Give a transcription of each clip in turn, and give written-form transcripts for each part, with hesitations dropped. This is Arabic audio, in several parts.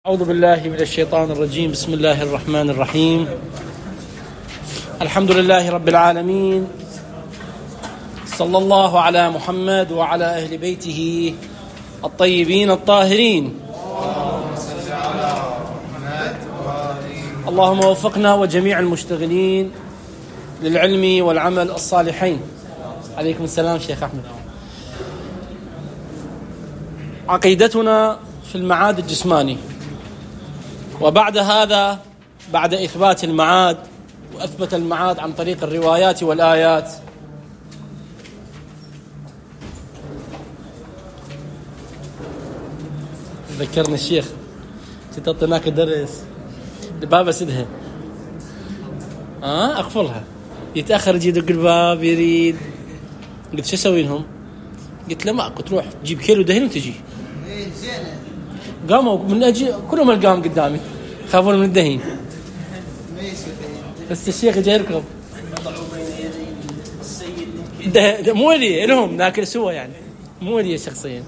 أعوذ بالله من الشيطان الرجيم. بسم الله الرحمن الرحيم. الحمد لله رب العالمين، صلى الله على محمد وعلى أهل بيته الطيبين الطاهرين. اللهم وفقنا وجميع المشتغلين للعلم والعمل الصالحين. عليكم السلام شيخ أحمد. عقيدتنا في المعاد الجسماني، وبعد هذا بعد إثبات المعاد وأثبت المعاد عن طريق الروايات والآيات، ذكرني الشيخ ستعطيناك درس الباب سدها أقفلها، يتأخر يجي يدق الباب يريد. قلت شو أسوي لهم؟ قلت له ماكو، تروح تجيب كيلو دهن وتجي. قاموا من أجي كلهم القام قدامي خافون من الدهين، بس الشيخ جاي يركض. مو لي لهم ناكل سوا، يعني مو لي شخصيا.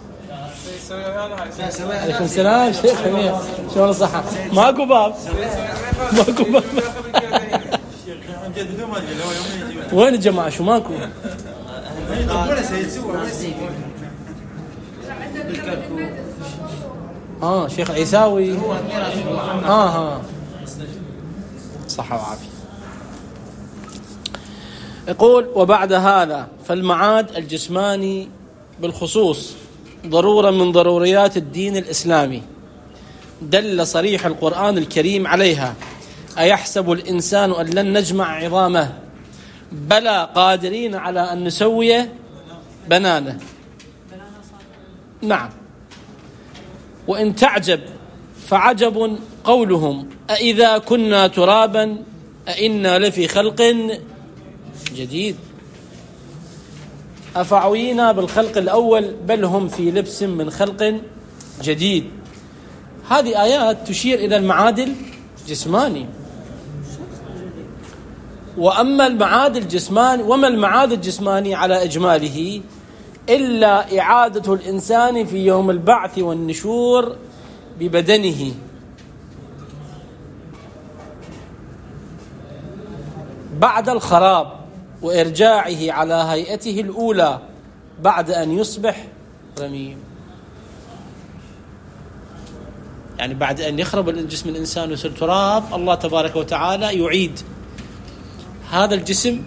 عليكم السلام شيخ حميد، شلون الصحة؟ ماكو باب ماكو باب. وين الجماعة شو ماكو؟ شيخ العيساوي. صحة وعافية. يقول: وبعد هذا فالمعاد الجسماني بالخصوص ضرورة من ضروريات الدين الإسلامي، دل صريح القرآن الكريم عليها. أيحسب الإنسان أن لن نجمع عظامه؟ بلى قادرين على أن نسوي بنانه. نعم. وإن تعجب فعجب قولهم: أإذا كنا ترابا أإنا لفي خلق جديد. أفعوينا بالخلق الأول بل هم في لبس من خلق جديد. هذه آيات تشير إلى المعاد الجسماني. وما المعاد الجسماني على إجماله إلا إعادة الإنسان في يوم البعث والنشور ببدنه، بعد الخراب وإرجاعه على هيئته الأولى بعد أن يصبح رميم. يعني بعد أن يخرب الجسم الإنسان ويصير تراب، الله تبارك وتعالى يعيد هذا الجسم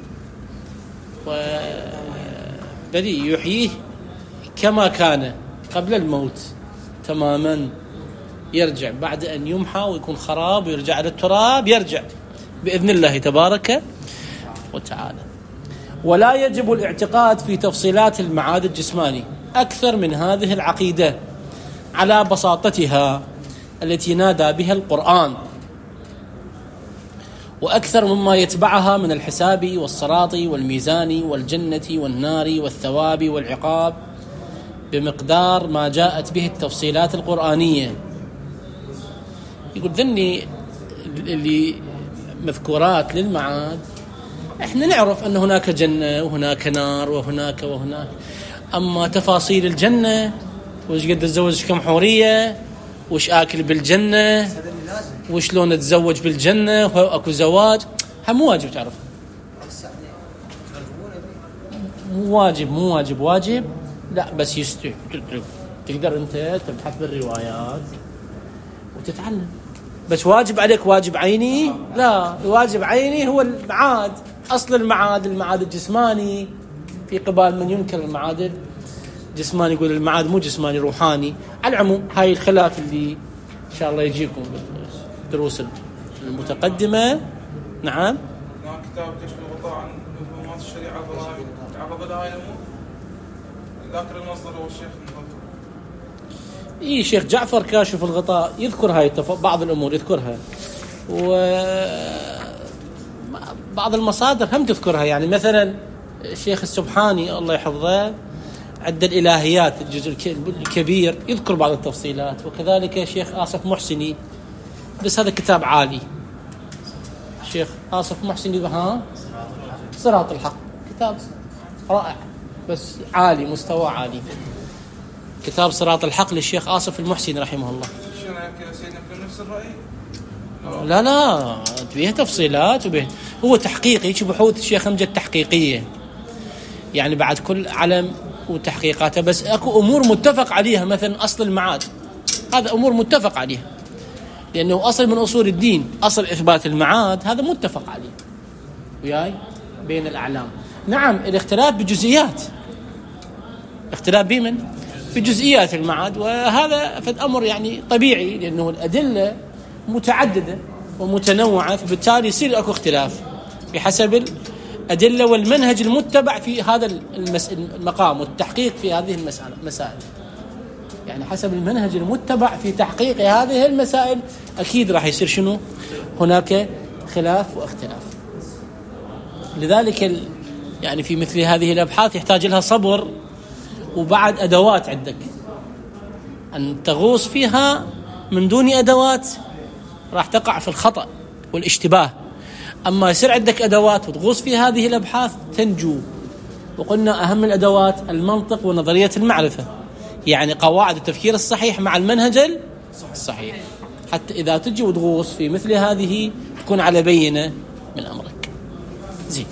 بدي يحييه كما كان قبل الموت تماما. يرجع بعد أن يمحى ويكون خراب ويرجع للتراب، يرجع بإذن الله تبارك وتعالى. ولا يجب الاعتقاد في تفصيلات المعاد الجسماني أكثر من هذه العقيدة على بساطتها التي نادى بها القرآن، وأكثر مما يتبعها من الحساب والصراط والميزان والجنة والنار والثواب والعقاب، بمقدار ما جاءت به التفصيلات القرآنية. يقول ذني اللي مذكورات للمعاد، احنا نعرف أن هناك جنة وهناك نار وهناك، أما تفاصيل الجنة وش قد تتزوج كم حورية، وش آكل بالجنة، وشلون نتزوج بالجنة، وأكو زواج، مو واجب تعرف. مو واجب لا، بس تقدر أنت تبحث بالروايات وتتعلم. بس واجب عليك واجب عيني؟ لا، الواجب عيني هو المعاد، أصل المعاد الجسماني، في قبال من ينكر المعاد الجسماني يقول المعاد مو جسماني روحاني. على العموم هاي الخلاف اللي إن شاء الله يجيكم بالدروس المتقدمة. نعم. كتاب كشف الغطاء عن مفهومات الشريعة تعرض لها هاي الأمور. ذاكر المصدر هو الشيخ شيخ جعفر كاشف الغطاء يذكر هاي بعض الأمور يذكرها، وبعض المصادر هم تذكرها. يعني مثلا الشيخ السبحاني الله يحفظه عند الإلهيات الجزء الكبير يذكر بعض التفصيلات، وكذلك الشيخ آصف محسني، بس هذا كتاب عالي. الشيخ آصف محسني صراط الحق، كتاب رائع بس عالي، مستوى عالي. كتاب صراط الحق للشيخ آصف المحسني رحمه الله. كذا سيدنا كل نفس الرأي؟ لا فيها تفصيلات هو تحقيقي، بحوث الشيخ أمجد تحقيقية، يعني بعد كل علم وتحقيقاته، بس اكو امور متفق عليها، مثلا اصل المعاد، هذا امور متفق عليها لانه اصل من اصول الدين، اصل اثبات المعاد هذا متفق عليه وياي بين الاعلام. نعم الاختلاف بجزئيات، اختلاف بجزئيات المعاد، وهذا فد امر يعني طبيعي لانه الادله متعدده ومتنوعه، فبالتالي يصير اكو اختلاف بحسب الأدلة والمنهج المتبع في هذا المقام والتحقيق في هذه المسائل. يعني حسب المنهج المتبع في تحقيق هذه المسائل أكيد راح يصير شنو؟ هناك خلاف واختلاف. لذلك يعني في مثل هذه الأبحاث يحتاج لها صبر، وبعد أدوات عندك أن تغوص فيها، من دون أدوات راح تقع في الخطأ والاشتباه. أما يصير عندك أدوات وتغوص في هذه الأبحاث تنجو. وقلنا أهم الأدوات المنطق ونظرية المعرفة، يعني قواعد التفكير الصحيح مع المنهج الصحيح، حتى إذا تجي وتغوص في مثل هذه تكون على بينة من أمرك. زين.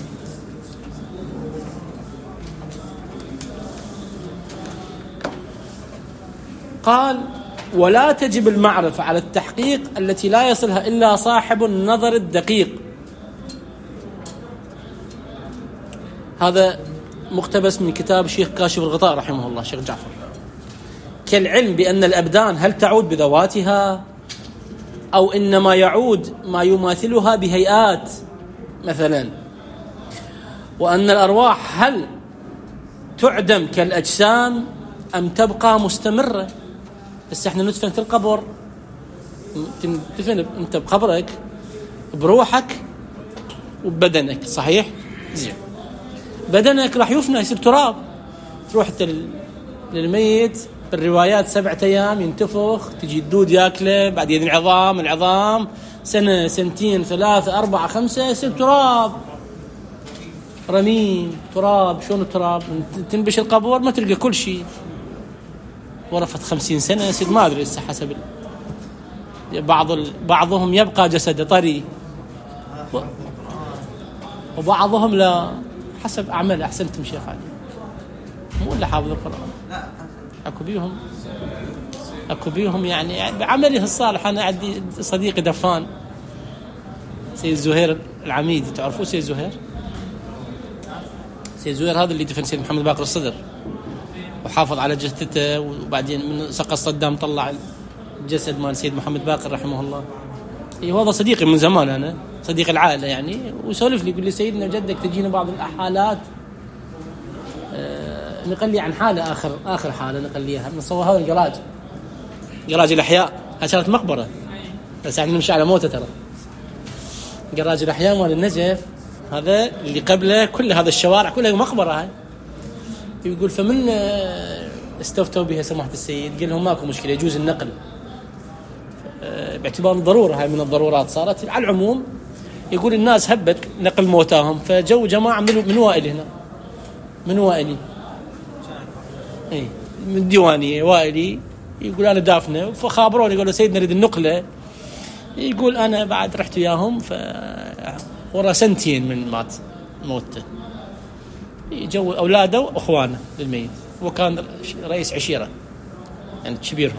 قال ولا تجب المعرفة على التحقيق التي لا يصلها إلا صاحب النظر الدقيق. هذا مقتبس من كتاب الشيخ كاشف الغطاء رحمه الله، شيخ جعفر. كالعلم بأن الأبدان هل تعود بذواتها أو إنما يعود ما يماثلها بهيئات مثلا، وأن الأرواح هل تعدم كالأجسام أم تبقى مستمرة. بس احنا ندفن في القبر، تدفن انت بقبرك بروحك وببدنك، صحيح؟ زين. بدنك راح يفنى يصير تراب، تروح للميت بالروايات 7 أيام ينتفخ، تجي الدود ياكله، بعد يدن العظام سنة 2 3 4 5 يصير تراب، رميم تراب. شلون التراب؟ تنبش القبر ما تلقى كل شيء، ورفت 50 سنة يصير ما أدري لسه حسب بعضهم يبقى جسده طري وبعضهم لا، حسب أعمال. أحسنتم شيخ علي، مو اللي حافظ القرآن، أكو بيهم يعني بعمله الصالح. أنا عندي صديقي دفان سيد زهير العميدي، تعرفوه سيد زهير؟ سيد زهير هذا اللي دفن سيد محمد باقر الصدر وحافظ على جثته، وبعدين من سقط صدام طلع الجسد مال سيد محمد باقر رحمه الله. هذا صديقي من زمان، أنا صديق العائلة يعني، ويسولف لي يقول لي سيدنا جدك تجينا بعض الحالات، نقل لي عن حالة آخر حالة نقل ليها من صوها الجراج الأحياء. كانت مقبرة بس يعني نمشي على موته، ترى جراج الأحياء مال النجف هذا اللي قبله كل هذا الشوارع كلها مقبرة هاي. يقول فمن استفتوا بها سماحة السيد، قال لهم ماكو مشكلة يجوز النقل باعتبار ضرورة، هاي من الضرورات صارت على العموم. يقول الناس هبت نقل موتاهم، فجو جماعة من وائل هنا، من وائلي من الديوانية وائلي، يقول أنا دافنه، فخابروني يقولوا سيدنا نريد النقلة. يقول أنا بعد رحت وياهم ورا 2 سنين من موته، جو أولاده وأخوانه للميت، وكان رئيس عشيرة يعني كبيرهم.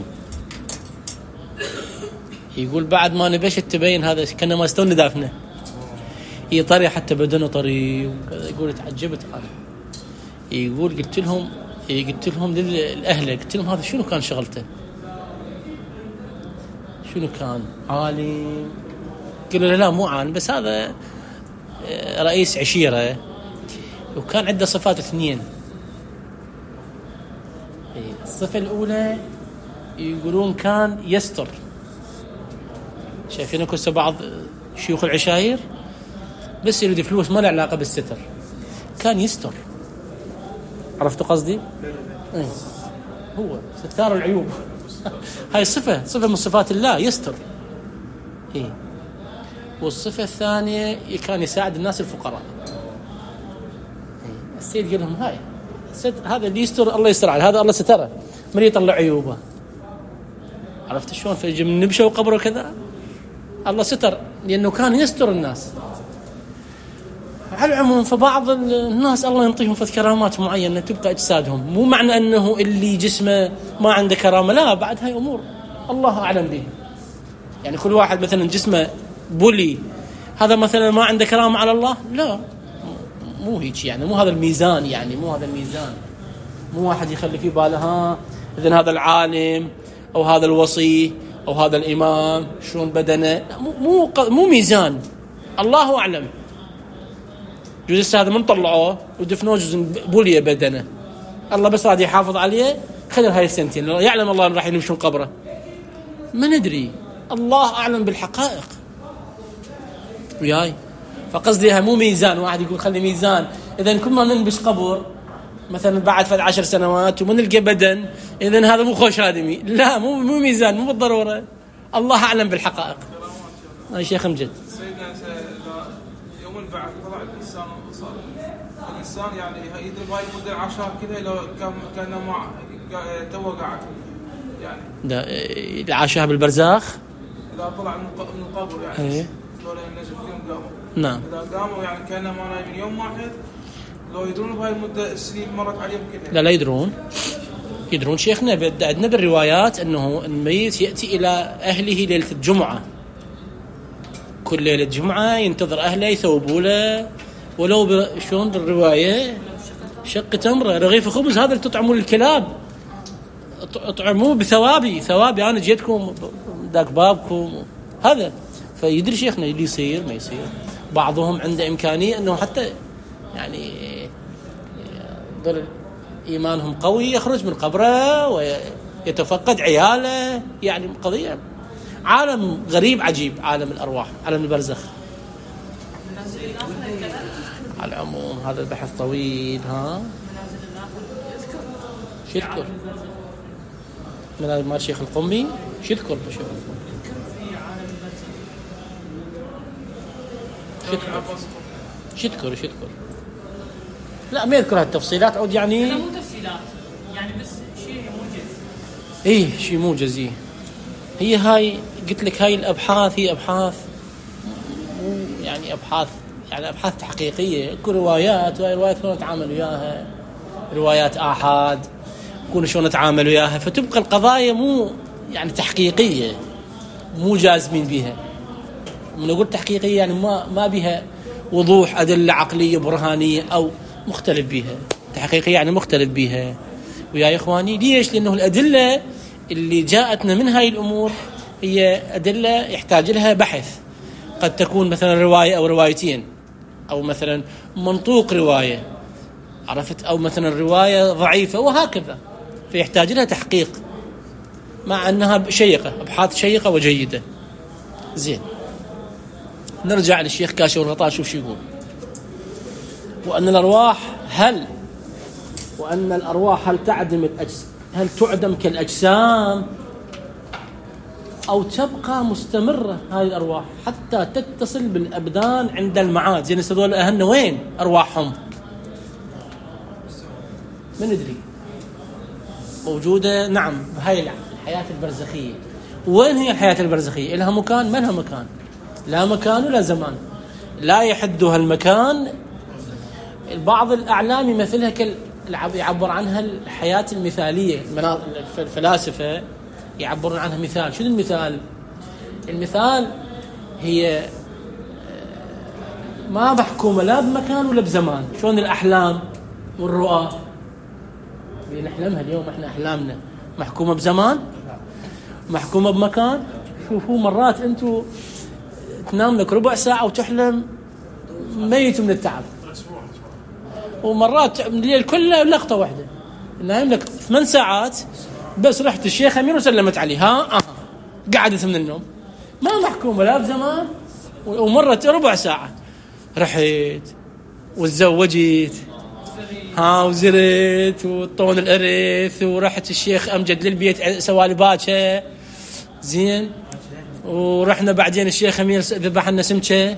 يقول بعد ما نبشت تبين هذا كنا ما استوى دافنه، طري حتى بدنه طري وكذا. يقول تعجبت أنا. يقول قلت لهم للأهل، قلت لهم هذا شنو كان شغلته؟ شنو كان؟ عالم؟ قالوا لا مو عالم، بس هذا رئيس عشيرة، وكان عنده صفات 2. الصفة الأولى يقولون كان يستر. شايفين كسر بعض شيوخ العشاير بس يريد فلوس، ما له علاقة بالستر، كان يستر. عرفتوا قصدي؟ هو ستار العيوب. هاي صفة من صفات الله، يستر. والصفة الثانية كان يساعد الناس الفقراء. السيد قال لهم هاي هذا اللي يستر الله يستر عليه، هذا الله ستره من يطلع عيوبه. عرفت شلون؟ فيجي من نبشه وقبره كذا. الله ستر لأنه كان يستر الناس. على العموم فبعض الناس الله ينطيهم في كرامات معينة تبقى أجسادهم، مو معنى أنه اللي جسمه ما عنده كرامة، لا، بعد هاي أمور الله أعلم بها. يعني كل واحد مثلا جسمه بولي هذا مثلا ما عنده كرامة على الله، لا، مو هيك يعني، مو هذا الميزان، يعني مو هذا الميزان. مو واحد يخلي في باله ها إذن هذا العالم أو هذا الوصي أو هذا الإمام شلون بدنه، مو ميزان. الله أعلم. جزء هذا من طلعوه ودفنوه جزء بوليه بدنه، الله بس راضي يحافظ عليه خلال هاي السنتين، يعلم الله راح ينمشون قبره، ما ندري، الله أعلم بالحقائق وياي. فقصديها مو ميزان، واحد يقول خلي ميزان إذن كل ما ننبش قبر مثلا بعد 10 سنوات وما نلقى بدن إذن هذا مو خوش آدمي، لا، مو ميزان، مو بالضرورة. الله أعلم بالحقائق. هاي شيخ مجد. سيدنا يوم البعث طلع الإنسان يعني يدري هاي المدة العشر كذا لو كان مع تو قاعد يعني ده العاشها بالبرزاخ إذا طلع من القبر يعني دول النجف يوم قاموا. نعم. إذا قاموا يعني كأنه ما نايمين يوم واحد، لو يدرون بهاي المدة السنين مرت عليهم كذا. لا يدرون شيخنا. عندنا بالروايات أنه الميت يأتي إلى أهله ليلة الجمعة، كل ليلة جمعة ينتظر أهله يثوبوا له ولو شلون بالرواية شق تمرة رغيف خبز، هذا اللي تطعموا للكلاب، اطعموه ثوابي أنا جيتكم داك بابكم هذا. فيدري شيخنا اللي يصير ما يصير. بعضهم عنده إمكانية أنه حتى يعني ضل إيمانهم قوي يخرج من قبره ويتفقد عياله، يعني قضية عالم غريب عجيب، عالم الأرواح، عالم البرزخ. على العموم هذا البحث طويل. ها شو يذكر من مال الشيخ القمي؟ شو يذكر الشيخ القمي؟ شو يذكر؟ لا ما يذكر هالتفصيلات، عود يعني لا مو تفصيلات يعني بس شيء موجز. شيء موجز. هي هاي قلت لك هاي الأبحاث هي أبحاث مو يعني أبحاث تحقيقية. اكو روايات، وهي روايات شلون نتعامل وياها، روايات آحاد يكون شلون نتعامل وياها، فتبقى القضايا مو يعني تحقيقية، مو جازمين بها. من أقول تحقيقية يعني ما بها وضوح أدلة عقلية برهانية أو مختلف بها. تحقيقية يعني مختلف بها ويا إخواني. ليش؟ لأنه الأدلة اللي جاءتنا من هاي الأمور هي أدلة يحتاج لها بحث، قد تكون مثلا رواية أو روايتين، أو مثلا منطوق رواية، عرفت، أو مثلا رواية ضعيفة وهكذا، فيحتاج لها تحقيق، مع أنها شيقة، أبحاث شيقة وجيدة. زين، نرجع للشيخ كاشف الغطاء. شوف شو يقول: وأن الأرواح هل تعدم كالأجسام أو تبقى مستمرة هاي الأرواح حتى تتصل بالأبدان عند المعاد. زين هذول أهلنا وين أرواحهم؟ ما ندري. موجودة نعم بهاي الحياة البرزخية. وين هي الحياة البرزخية؟ إلها مكان؟ ما لها مكان، لا مكان ولا زمان، لا يحدها المكان. بعض الأعلام يمثلها يعبر عنها الحياة المثالية. الفلاسفة يعبرون عنها مثال. شنو المثال؟ المثال هي ما محكومة لا بمكان ولا بزمان. شلون الأحلام والرؤى اللي نحلمها اليوم، احنا أحلامنا محكومة بزمان، محكومة بمكان. شوفوا مرات انتو تنام لك ربع ساعة وتحلم ميت من التعب، ومرات الليل كله لقطة واحدة نايم لك 8 ساعات بس رحت الشيخ أمير وسلمت عليه قعدت من النوم. ما محكومة لا بزمان، ومرت ربع ساعة رحت وتزوجت وزرت وطون الإرث ورحت الشيخ أمجد للبيت سوالي باكة زين، ورحنا بعدين الشيخ أمير ذبح لنا سمكة.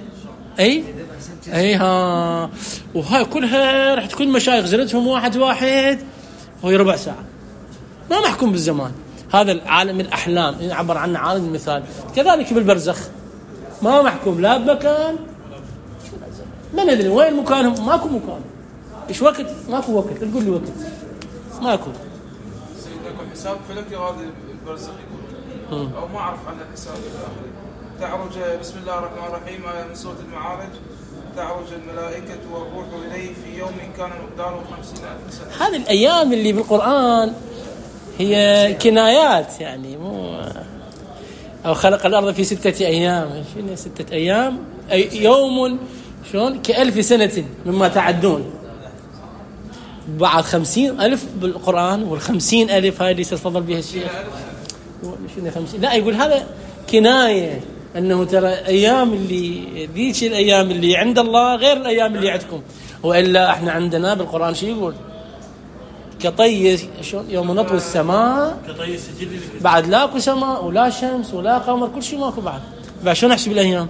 وهاي كلها رحت كل مشايخ زرتهم واحد وهي ربع ساعة. ما محكوم بالزمان. هذا العالم الأحلام يعبر عنه عالم المثال. كذلك بالبرزخ ما محكوم لا بمكان، ما ندري وين مكانهم، ماكو مكان، إيش وقت، ماكو وقت، تقول لي وقت ماكو. سيدكم حساب فلكي هذا البرزخ يقول أو ما أعرف عن الحساب الآخر. تعرج بسم الله الرحمن الرحيم من سورة المعارج، تعرج الملائكة والروح إليه في يوم كان مقداره 50,000 سنة. هذه الأيام اللي بالقرآن هي كنايات، يعني مو أو خلق الأرض في 6 أيام، شنو 6 أيام؟ أي يوم شلون ك1000 سنة مما تعدون. بعد 50,000 بالقرآن، وال50,000 هاي اللي تفضل بها الشيخ شنو 50؟ لا يقول هذا كناية أنه ترى أيام اللي ذيك الأيام اللي عند الله غير الأيام اللي عندكم. وإلا إحنا عندنا بالقرآن شو يقول؟ كطي شلون يوم نطوي السماء كطي سجل، بعد لاكو سماء ولا شمس ولا قمر، كل شيء ماكو. بعد شو نحسب الأيام؟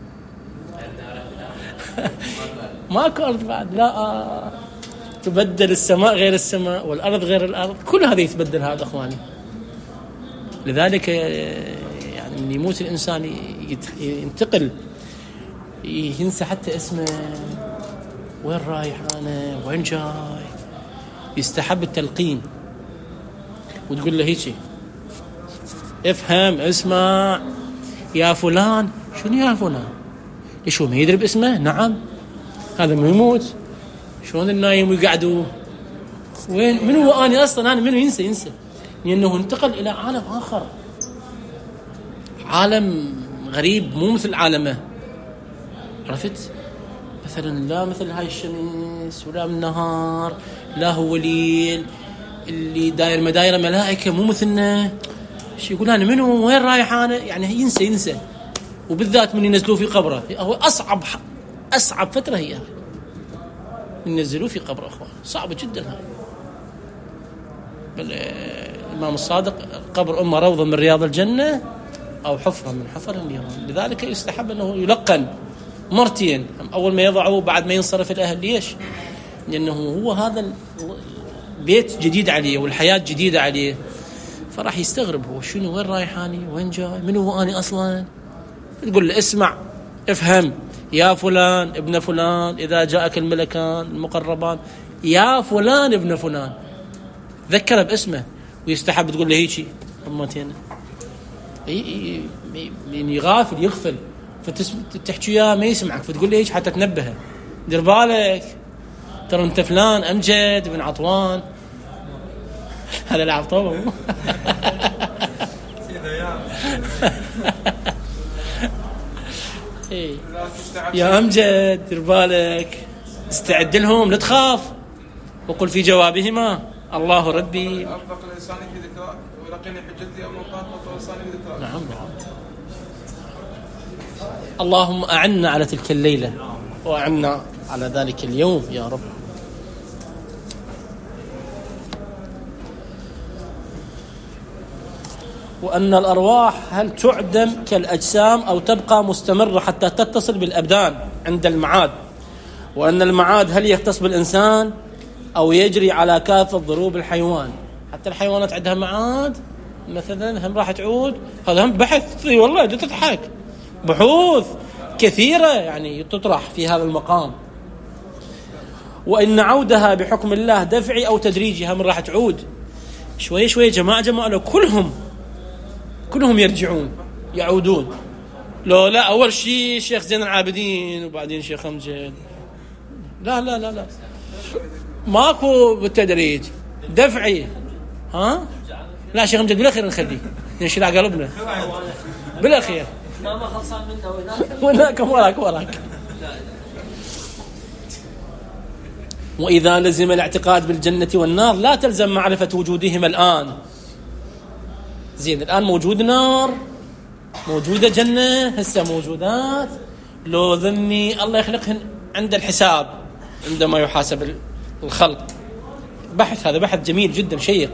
ماكو أرض بعد، لا تبدل السماء غير السماء والأرض غير الأرض، كل هذا يتبدل هذا أخواني. لذلك يعني من يموت الإنسان ينتقل، ينسى حتى اسمه، وين رايح أنا، وين جاي. يستحب التلقين وتقول له هيك افهم اسمع يا فلان. شنو يا فلان؟ ليش هو ما يدري باسمه؟ نعم هذا ما يموت. شلون النايم ويقعدوا وين من هو أنا أصلا، أنا منو ينسى لأنه انتقل إلى عالم آخر، عالم غريب مو مثل عالمه. عرفت؟ مثلا لا مثل هاي الشمس ولا من النهار، لا هو ليل اللي داير مدايره ملائكة مو مثلنا. شو يقول أنا منو وين رايح أنا، يعني ينسى. وبالذات من ينزلوه في قبره، هو أصعب فترة هي ينزلوه في قبره أخوان، صعبة جدا هاي. بل الإمام الصادق قبر أمه روضة من رياض الجنة أو حفرة من حفر النيران. لذلك يستحب أنه يلقن مرتين، أول ما يضعه بعد ما ينصرف الأهل. ليش؟ لأنه هو هذا البيت جديد عليه والحياة جديدة عليه، فراح يستغرب هو شنو، وين رايحاني، وين جاي، من هو أنا أصلا. تقول له اسمع افهم يا فلان ابن فلان، إذا جاءك الملكان المقربان يا فلان ابن فلان، ذكره باسمه. ويستحب تقول له هيك أمتين، يعني يغافل يغفل، فتحكي يا ما يسمعك، فتقول له هيك حتى تنبهه، دير بالك ترى انت فلان أمجد بن عطوان. هذا لعب طوبه يا أمجد دير بالك، استعد لهم لا تخاف، وقل في جوابهما الله ربي. أطلق الإنسان في ذكرى ولقيني حجتي أمام الله أطلق الإنسان في ذكرى. نعم. اللهم أعنا على تلك الليلة وأعنا على ذلك اليوم يا رب. وأن الأرواح هل تعدم كالأجسام أو تبقى مستمرة حتى تتصل بالأبدان عند المعاد؟ وأن المعاد هل يختص بالإنسان أو يجري على كافة ضروب الحيوان؟ حتى الحيوانات عندها معاد مثلا، هم راح تعود. هذا هم بحث والله تضحك، بحوث كثيرة يعني تطرح في هذا المقام. وإن عودها بحكم الله دفعي أو تدريجي، هم راح تعود شوية شوية. جماعة لو كلهم يعودون. لا أول شيء شيخ زين العابدين وبعدين شيخ أمجد، لا ماكو بالتدريج، دفعي. لا شيخ أمجد بالأخير نخليه ينشلع قلبنا بالأخير، ما خلصان منه وهناك وراك. وإذا لزم الاعتقاد بالجنة والنار لا تلزم معرفة وجودهما الآن. زين الآن موجود نار، موجودة جنة، هسه موجودات. لو ذني الله يخلقهن عند الحساب، عندما يحاسب الخلق. هذا بحث جميل جدا شيق.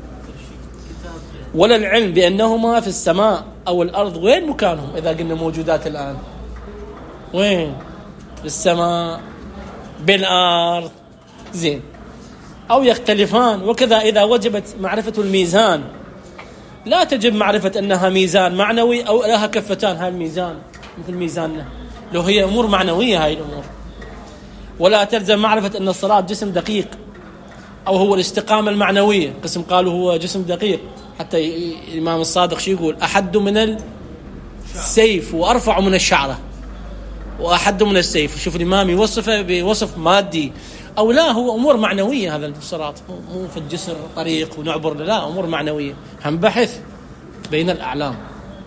ولا العلم بأنهما في السماء أو الأرض، وين مكانهم إذا قلنا موجودات الآن؟ وين؟ بالسماء بالأرض. زين أو يختلفان. وكذا إذا وجبت معرفة الميزان لا تجب معرفة أنها ميزان معنوي أو لها كفتان. هاي الميزان مثل ميزاننا لو هي أمور معنوية هاي الأمور. ولا تلزم معرفة أن الصلاة جسم دقيق أو هو الاستقامة المعنوية. قسم قالوا هو جسم دقيق، حتى الإمام الصادق شو يقول؟ أحد من السيف وأرفع من الشعرة وأحد من السيف. شوف الإمام يوصفه بوصف مادي أو لا، هو أمور معنوية. هذا الصراط مو في الجسر طريق ونعبر، لا، أمور معنوية. هم بحث بين الأعلام.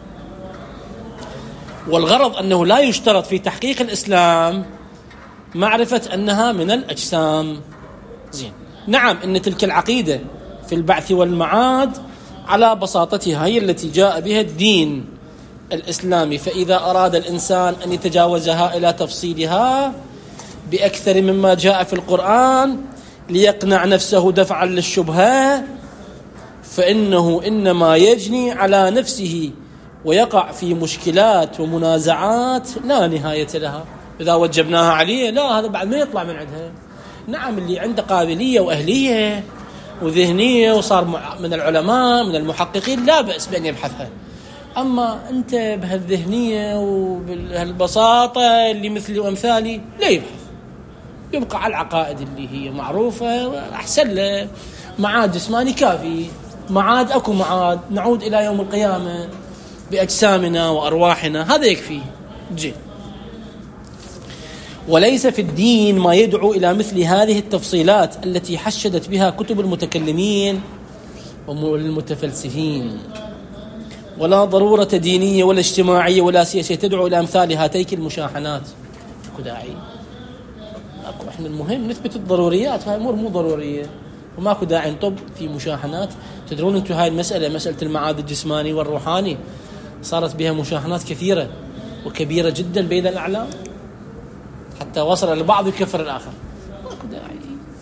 والغرض أنه لا يشترط في تحقيق الإسلام معرفة أنها من الأجسام. زين، نعم، إن تلك العقيدة في البعث والمعاد على بساطتها هي التي جاء بها الدين الإسلامي. فإذا أراد الإنسان أن يتجاوزها إلى تفصيلها بأكثر مما جاء في القرآن ليقنع نفسه دفعا للشبهة، فإنه إنما يجني على نفسه ويقع في مشكلات ومنازعات لا نهاية لها. إذا وجبناها عليه لا، هذا بعد ما يطلع من عندها. نعم، اللي عنده قابلية وأهلية وذهنية وصار من العلماء من المحققين لا بأس بأن يبحثها. أما أنت بهالذهنية وبهالبساطة اللي مثلي وأمثالي لا يبحث، يبقى على العقائد اللي هي معروفة. أحسن له معاد جسماني كافي، معاد أكو معاد، نعود إلى يوم القيامة بأجسامنا وأرواحنا، هذا يكفي. جي. وليس في الدين ما يدعو إلى مثل هذه التفصيلات التي حشدت بها كتب المتكلمين والمتفلسفين، ولا ضرورة دينية ولا اجتماعية ولا سياسية تدعو إلى أمثال هاتيك المشاحنات. اكو داعي، اكو احنا المهم نثبت الضروريات، فهي أمور مو ضرورية وماكو داعي نطب في مشاحنات. تدرون انتم هاي المسألة، مسألة المعاد الجسماني والروحاني، صارت بها مشاحنات كثيرة وكبيرة جدا بين الأعلام، حتى وصل البعض يكفر الآخر. ماكو داعي.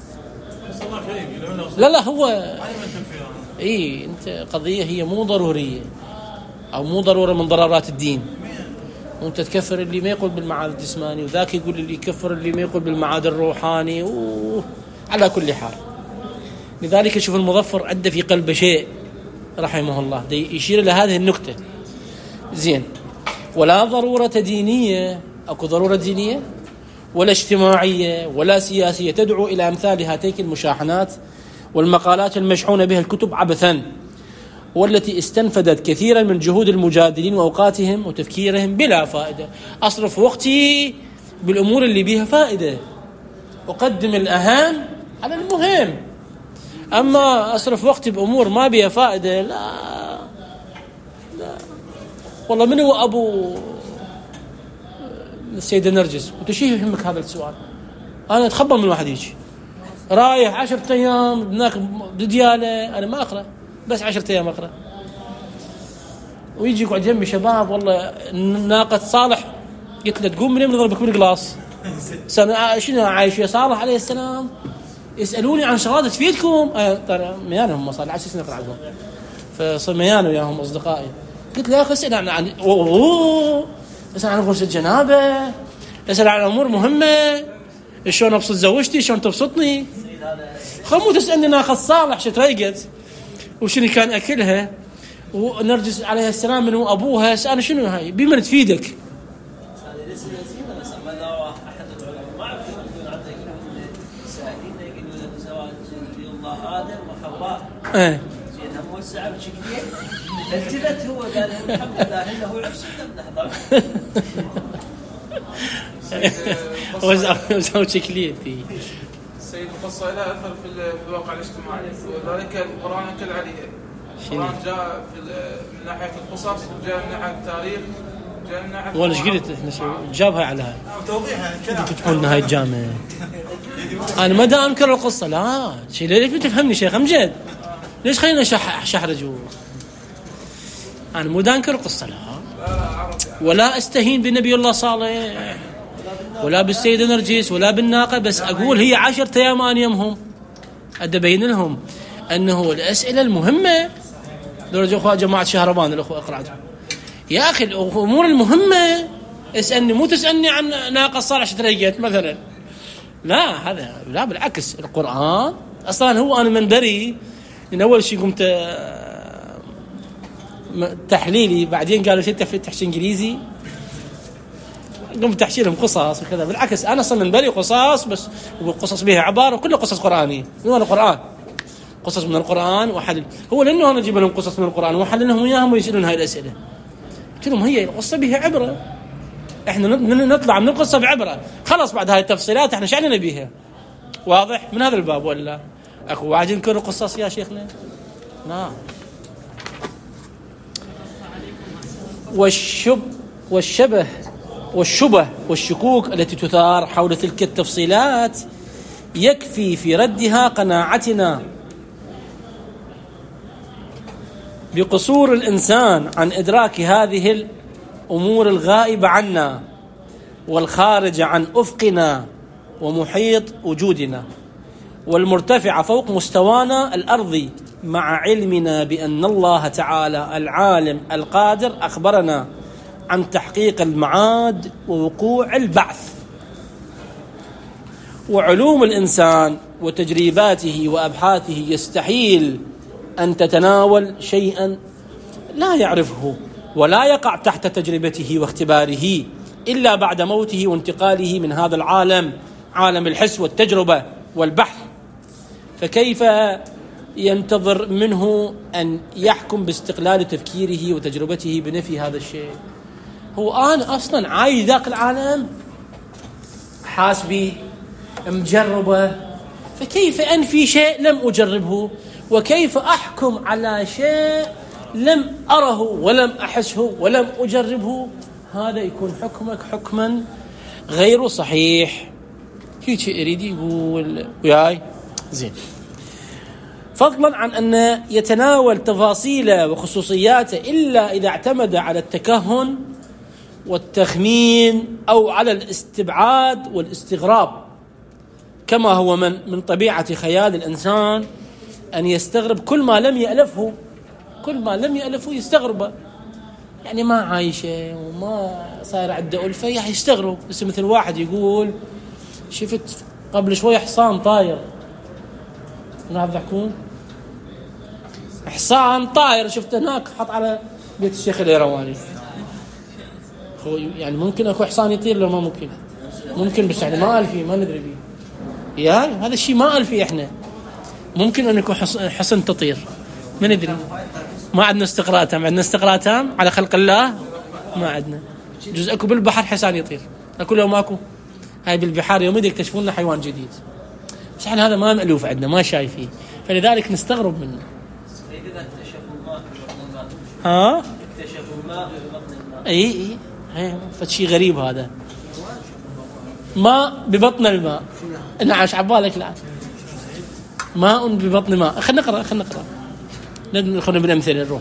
لا هو انت قضية هي مو ضرورية أو مو ضرورة من ضرورات الدين، وانت تكفر اللي ما يقول بالمعاد الجسماني، وذاك يقول اللي يكفر اللي ما يقول بالمعاد الروحاني. على كل حال، لذلك شوف المظفر أدى في قلبه شيء رحمه الله يشير إلى هذه النكتة. زين، ولا ضرورة دينية، أكو ضرورة دينية ولا اجتماعية ولا سياسية تدعو إلى أمثال هاتيك المشاحنات والمقالات المشحونة بها الكتب عبثا، والتي استنفدت كثيرا من جهود المجادلين وأوقاتهم وتفكيرهم بلا فائدة. أصرف وقتي بالأمور اللي بها فائدة، أقدم الأهم على المهم. أما أصرف وقتي بأمور ما بها فائدة، لا. والله من هو أبو السيدة نرجس؟ وتشيه يهمك هذا السؤال؟ أنا أتخبر من واحد يجي رايح 10 أيام هناك بديالة، أنا ما أقرأ، بس 10 أيام أقرأ. ويجي يقعد جنبي شباب، والله ناقة صالح، قلت له تقوم منين نضربك بالقلاص. شنو عايش يا صالح عليه السلام؟ يسألوني عن شغلات تفيدكم. ترى ميانهم صار 10 سنين أقرأ عنهم، فصار ميانو وياهم أصدقائي. قلت له يا أخي اسأل عن اسأل عن غسل الجنابة، اسأل عن أمور مهمة، شلون أبسط زوجتي، شلون تبسطني. خمو تسألني ناقة صالح شو تريقت وشنو كان أكلها، ونرجس عليه السلام من هو أبوها. اسأل شنو هاي بمن تفيدك. التفت هو قال الحمد لله انه وزعوا شكليتي. السيد القصة لها أثر في الواقع الاجتماعي، وذلك القرآن أكل عليها. القرآن جاء من ناحية القصص، وجاء من ناحية التاريخ، وجاء من ناحية ولا ايش قلت احنا جابها على هاي توضيحها تفتحون هاي الجامعة. أنا ما دا أنكر القصة، لا شيء ليش بتفهمني شيخ أمجد؟ ليش خلينا شحرج؟ أنا مو دا أنكر القصة، لا، ولا أستهين بنبي الله صالح ولا بالسيدة نرجس ولا بالناقة، بس أقول هي 10 أيام أنا يمهم أدبين لهم أنه الأسئلة المهمة. درجة أخوة جماعة شهربان الأخوة أقرأتهم، يا أخي الأمور المهمة اسألني، مو تسألني عن ناقة صالح شتريقت مثلا. لا، هذا لا، بالعكس القرآن أصلا هو أنا منبري من أول شيء قمت تحليلي، بعدين قالوا شيء تحشي إنجليزي، قمت تحشي لهم قصص وكذا. بالعكس أنا أصلا من بالي قصص، بس وقصص بها عبارة وكلها قصص قرآنية من القرآن، قصص من القرآن وحل. هو لأنه أنا أجيب لهم قصص من القرآن وحل لهم إياهم ويسألون هاي الأسئلة. قلت لهم هي القصة بها عبرة، إحنا نطلع من القصة بعبرة. خلاص بعد هاي التفصيلات إحنا شعلنا بيها، واضح من هذا الباب ولا أخو عاجل نكون قصص يا شيخنا؟ نعم. والشبه والشكوك التي تثار حول تلك التفصيلات يكفي في ردها قناعتنا بقصور الإنسان عن إدراك هذه الأمور الغائبة عنا والخارجة عن أفقنا ومحيط وجودنا والمرتفعة فوق مستوانا الأرضي، مع علمنا بأن الله تعالى العالم القادر أخبرنا عن تحقيق المعاد ووقوع البعث. وعلوم الإنسان وتجريباته وأبحاثه يستحيل أن تتناول شيئا لا يعرفه ولا يقع تحت تجربته واختباره إلا بعد موته وانتقاله من هذا العالم، عالم الحس والتجربة والبحث. فكيف ينتظر منه أن يحكم باستقلال تفكيره وتجربته بنفي هذا الشيء؟ هو أنا أصلا عايش ذاك العالم، حاسبي مجربة، فكيف أنفي شيء لم أجربه؟ وكيف أحكم على شيء لم أره ولم أحسه ولم أجربه؟ هذا يكون حكمك حكما غير صحيح. هيك يريد يقول وياي زين. فضلا عن أن يتناول تفاصيل وخصوصياته إلا إذا اعتمد على التكهن والتخمين أو على الاستبعاد والاستغراب، كما هو من طبيعة خيال الإنسان أن يستغرب كل ما لم يألفه، كل ما لم يألفه يستغربه. يعني ما عايشة وما صاير عنده ألفة يعني يستغرب. بس مثل واحد يقول شفت قبل شوي حصان طاير، نعرف ضحكون حصان طاير شفته هناك حط على بيت الشيخ الإيرواني. يعني ممكن أكو حصان يطير لو ما ممكن؟ ممكن، بس يعني ما ألفي ما ندري بيه. يعني هذا الشيء ما ألفي إحنا. ممكن أن يكون حصن تطير ما ندري، ما عندنا استقراء تام. عندنا استقراء تام على خلق الله ما عندنا. جزء أكو بالبحر حصان يطير، أكو لو ماكو. هاي بالبحار يوم يكتشفون لنا حيوان جديد، بس احنا هذا ما مألوف عندنا ما شايفيه، فلذلك نستغرب منه. ها اكتشفوا الماء ببطن الماء. اي فشي غريب هذا، ماء ببطن الماء. نعم ايش عبالك الآن؟ ماء ببطن ماء. خلينا نقرأ ندخل بالأمثلة نروح.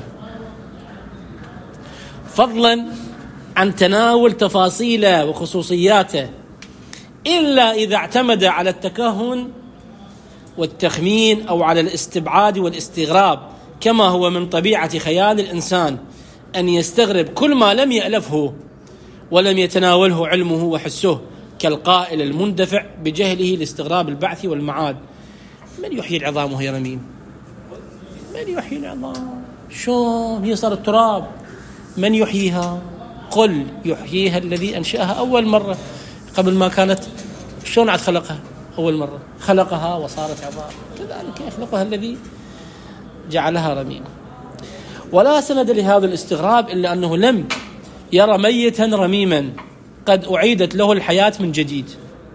فضلا عن تناول تفاصيله وخصوصياته إلا إذا اعتمد على التكهن والتخمين أو على الاستبعاد والاستغراب، كما هو من طبيعة خيال الإنسان أن يستغرب كل ما لم يألفه ولم يتناوله علمه وحسه، كالقائل المندفع بجهله لاستغراب البعث والمعاد. من يحيي العظام وهي رميم؟ من يحيي العظام؟ شلون هي صارت تراب؟ من يحييها؟ قل يحييها الذي أنشأها أول مرة قبل ما كانت. شلون عاد خلقها أول مرة؟ خلقها وصارت عظام، كذلك يخلقها الذي جعلها رميم. ولا سند لهذا الاستغراب إلا أنه لم يرى ميتا رميما قد أعيدت له الحياة من جديد،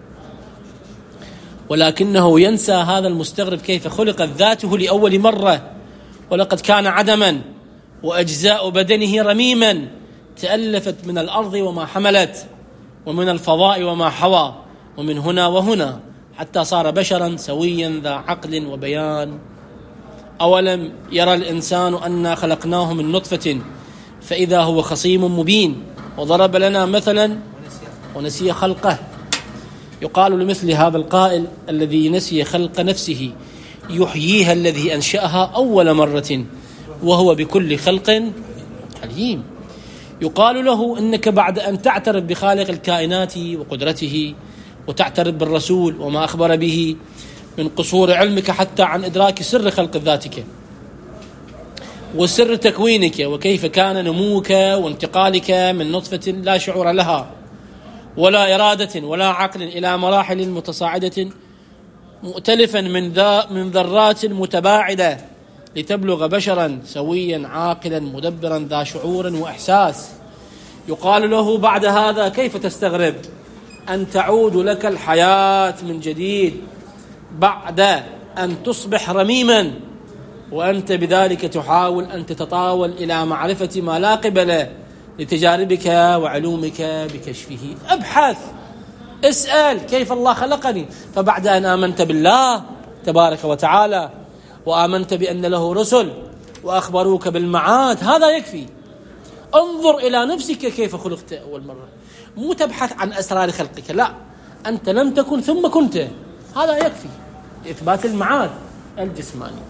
ولكنه ينسى هذا المستغرب كيف خلقت ذاته لأول مرة، ولقد كان عدما وأجزاء بدنه رميما تألفت من الأرض وما حملت ومن الفضاء وما حوى ومن هنا وهنا حتى صار بشرا سويا ذا عقل وبيان. أولم يرى الإنسان أنا خلقناه من نطفة فإذا هو خصيم مبين وضرب لنا مثلا ونسي خلقه. يقال لمثل هذا القائل الذي نسي خلق نفسه يحييها الذي أنشأها أول مرة وهو بكل خلق عليم. يقال له إنك بعد أن تعترف بخالق الكائنات وقدرته وتعترف بالرسول وما أخبر به من قصور علمك حتى عن إدراك سر خلق ذاتك وسر تكوينك وكيف كان نموك وانتقالك من نطفة لا شعور لها ولا إرادة ولا عقل إلى مراحل متصاعدة مؤتلفا من ذرات متباعدة لتبلغ بشرا سويا عاقلا مدبرا ذا شعور وإحساس. يقال له بعد هذا: كيف تستغرب أن تعود لك الحياة من جديد بعد أن تصبح رميما وأنت بذلك تحاول أن تتطاول إلى معرفة ما لا قبل لتجاربك وعلومك بكشفه. أبحث، اسأل كيف الله خلقني. فبعد أن آمنت بالله تبارك وتعالى وآمنت بأن له رسل وأخبروك بالمعاد، هذا يكفي. انظر إلى نفسك كيف خلقت أول مرة، مو تبحث عن أسرار خلقك، لا، أنت لم تكن ثم كنت، هذا يكفي إثبات المعاد الجسماني.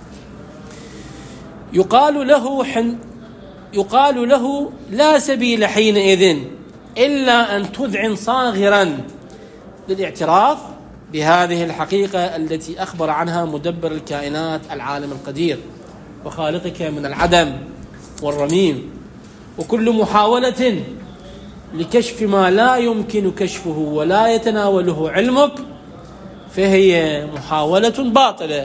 يقال له لا سبيل حينئذ إلا أن تذعن صاغرا للاعتراف بهذه الحقيقة التي أخبر عنها مدبر الكائنات العالم القدير وخالقك من العدم والرميم. وكل محاولة لكشف ما لا يمكن كشفه ولا يتناوله علمك فهي محاولة باطلة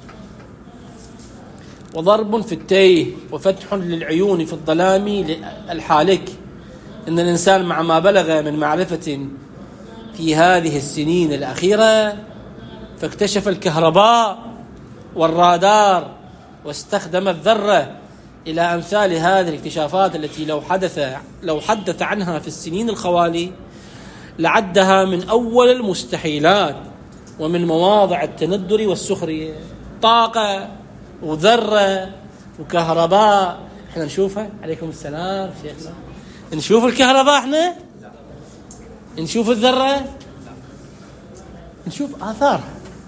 وضرب في التيه وفتح للعيون في الظلام الحالك. إن الإنسان مع ما بلغ من معرفة في هذه السنين الأخيرة فاكتشف الكهرباء والرادار واستخدم الذرة إلى أمثال هذه الاكتشافات التي لو حدث عنها في السنين الخوالي لعدها من أول المستحيلات ومن مواضع التندر والسخرية. طاقة وذرة وكهرباء احنا نشوفها. عليكم السلام شيخنا. نشوف الكهرباء، احنا نشوف الذرة، نشوف آثارها.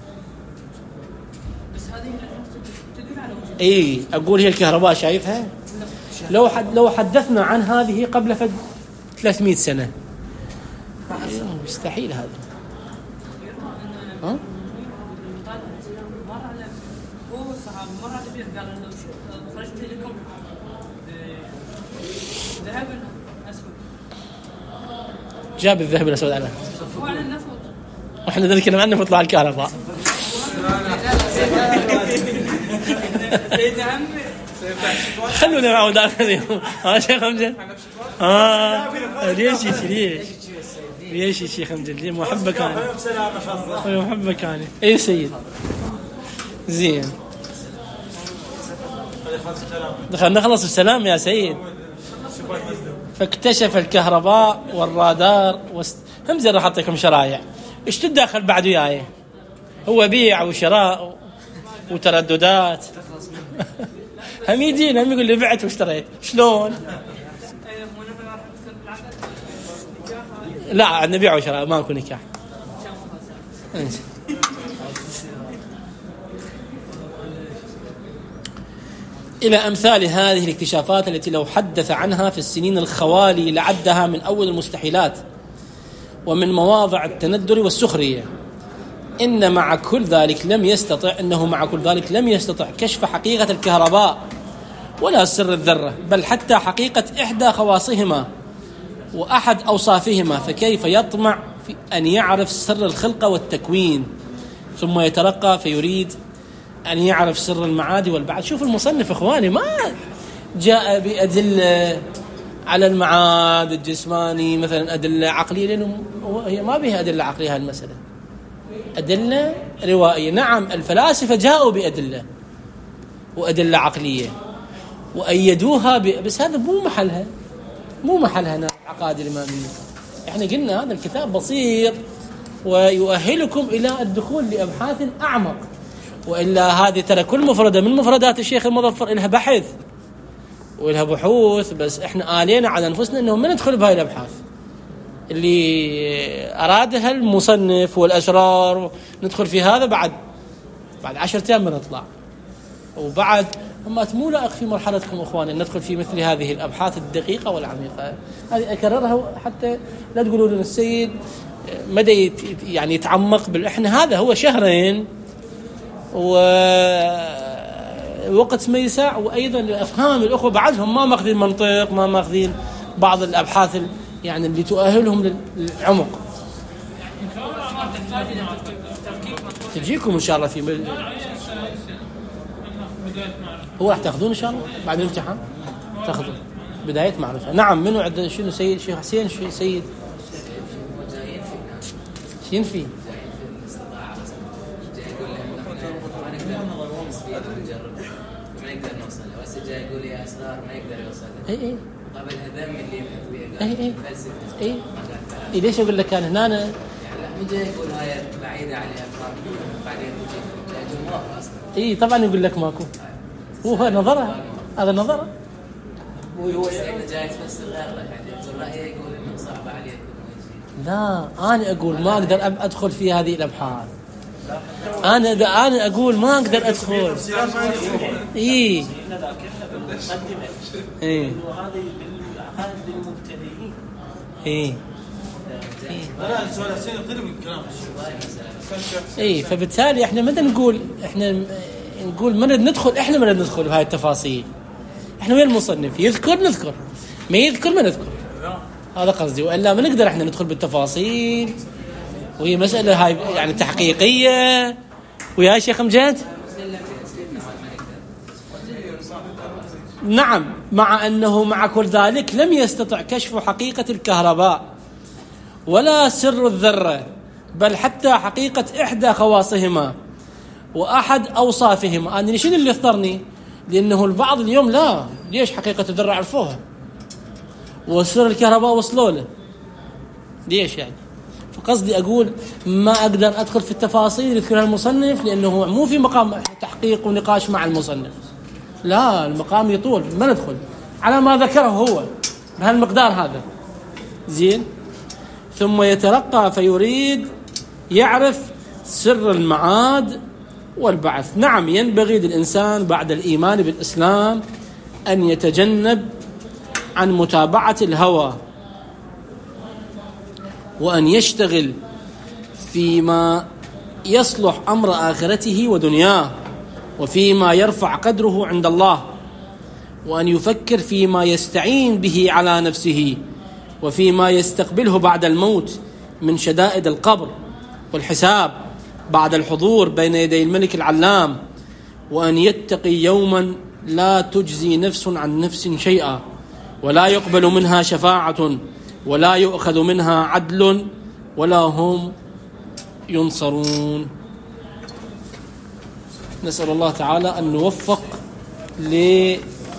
بس هذه تدل على وجود. اي اقول هي الكهرباء شايفها. لو حدثنا عن هذه قبل 300 سنة مستحيل هذا. ها؟ مرة نبيه قال إنه خرجت لكم ذهب أسود. جاب الذهب الأسود على هو على النفط. وإحنا ذلك عن نفط طلع الكهرباء. سيدنا عمي خلونا معه داخل اليوم. شيخ أمجد. ليش يا شيخ أمجد؟ ليه محبك أنا. محبك أنا. أي سيد. زين. دخلنا نخلص السلام يا سيد. فاكتشف الكهرباء والرادار همزة راح أعطيكم شرايع. إيش تدخل بعد وياي؟ هو بيع وشراء وترددات. هم يجينا هم يقول لي بعت واشتريت. شلون؟ لا عندنا بيع وشراء ما نكون نكاح. إلى أمثال هذه الاكتشافات التي لو حدث عنها في السنين الخوالي لعدها من أول المستحيلات ومن مواضع التندر والسخرية. إنه مع كل ذلك لم يستطع كشف حقيقة الكهرباء ولا سر الذرة، بل حتى حقيقة إحدى خواصهما وأحد أوصافهما. فكيف يطمع في أن يعرف سر الخلقة والتكوين ثم يترقى فيريد أن يعرف سر المعاد والبعث. شوف المصنف إخواني ما جاء بأدلة على المعاد الجسماني مثلا أدلة عقلية، لأنه هي ما بها أدلة عقلية هالمسألة، أدلة روائية. نعم الفلاسفة جاءوا بأدلة وأدلة عقلية وأيدوها بس هذا مو محلها العقائد الإمامية. احنا قلنا هذا الكتاب بسيط ويؤهلكم إلى الدخول لأبحاث أعمق، وإلا هذه ترى كل مفردة من مفردات الشيخ المظفر إلها بحث وإلها بحوث، بس إحنا آلينا على أنفسنا أنه ما ندخل بهاي الأبحاث اللي أرادها المصنف والأسرار. ندخل في هذا بعد 10 أيام بنطلع، وبعد أما مو لائق في مرحلتكم أخواني ندخل في مثل هذه الأبحاث الدقيقة والعميقة. هذه أكررها حتى لا تقولوا لنا السيد مدى يعني يتعمق إحنا هذا هو 2 شهر وقت ما يسع، وأيضا لأفهام الأخوة بعدهم ما ماخذين منطق، ما ماخذين بعض الأبحاث يعني اللي تؤهلهم للعمق. تجيكم إن شاء الله في هو راح تأخذون إن شاء الله بعد الامتحان، تأخذون بداية معرفة. نعم. منو عندنا شنو سيد شيخ حسين سيد ينفي يقول يا أسرار ما يقدر يوصلها. اي قبل هذم اللي يبحث فيها. اي ليش اقول لك انا هنا يعني لا مجي يقول هاي بعيدة عن الأفكار بعدين تجي جمهور أصلا. اي طبعا يقول لك ماكو. هو نظره، هذا نظره. هو جاي تفسر غير لك يعني يقول رأيه يقول إنه صعب عليه. لا أنا أقول ما أقدر أدخل في هذه الأبحاث. أنا أقول ما أقدر أدخل. إيه. إيه. إيه. إيه. فبالتالي إحنا متى نقول ما ندخل، إحنا ما ندخل بهاي التفاصيل. إحنا وين المصنف يذكر نذكر، ما يذكر ما نذكر. هذا قصدي. وإلا ما نقدر إحنا ندخل بالتفاصيل، وهي مسألة هاي يعني تحقيقية. ويا شيخ مجد نعم، مع أنه مع كل ذلك لم يستطع كشف حقيقة الكهرباء ولا سر الذرة، بل حتى حقيقة إحدى خواصهما وأحد أوصافهما. أنا شنو اللي يخطرني؟ لأنه البعض اليوم لا، ليش حقيقة الذرة عرفوها وسر الكهرباء وصلوا له، ليش يعني؟ فقصدي أقول ما أقدر أدخل في التفاصيل يذكرها المصنف، لأنه مو في مقام تحقيق ونقاش مع المصنف، لا المقام يطول، ما ندخل على ما ذكره هو بهالمقدار هذا. زين. ثم يترقى فيريد يعرف سر المعاد والبعث. نعم، ينبغي للإنسان بعد الإيمان بالإسلام أن يتجنب عن متابعة الهوى، وأن يشتغل فيما يصلح أمر آخرته ودنياه، وفيما يرفع قدره عند الله، وأن يفكر فيما يستعين به على نفسه، وفيما يستقبله بعد الموت من شدائد القبر والحساب بعد الحضور بين يدي الملك العلام، وأن يتقي يوما لا تجزي نفس عن نفس شيئا، ولا يقبل منها شفاعة، ولا يؤخذ منها عدل، ولا هم ينصرون. نسأل الله تعالى أن نوفق لأن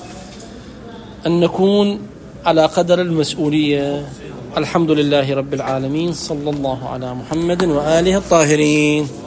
نكون على قدر المسؤولية. الحمد لله رب العالمين، صلى الله على محمد وآله الطاهرين.